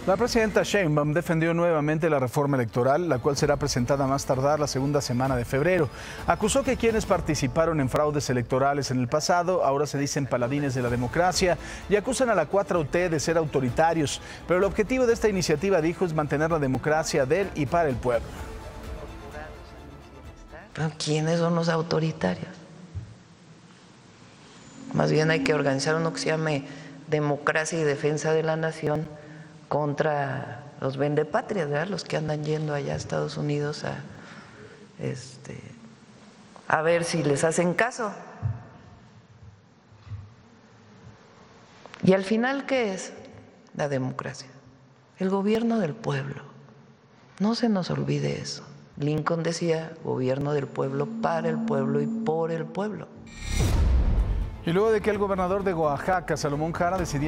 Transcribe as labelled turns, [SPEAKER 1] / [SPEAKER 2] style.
[SPEAKER 1] La presidenta Sheinbaum defendió nuevamente la reforma electoral, la cual será presentada más tardar la segunda semana de febrero. Acusó que quienes participaron en fraudes electorales en el pasado ahora se dicen paladines de la democracia y acusan a la 4T de ser autoritarios. Pero el objetivo de esta iniciativa, dijo, es mantener la democracia del y para el pueblo.
[SPEAKER 2] ¿Pero quiénes son los autoritarios? Más bien hay que organizar uno que se llame Democracia y Defensa de la Nación contra los vendepatrias, ¿verdad? Los que andan yendo allá a Estados Unidos a ver si les hacen caso. Y al final, ¿qué es la democracia? El gobierno del pueblo. No se nos olvide eso. Lincoln decía, gobierno del pueblo, para el pueblo y por el pueblo.
[SPEAKER 1] Y luego de que el gobernador de Oaxaca, Salomón Jara, decidió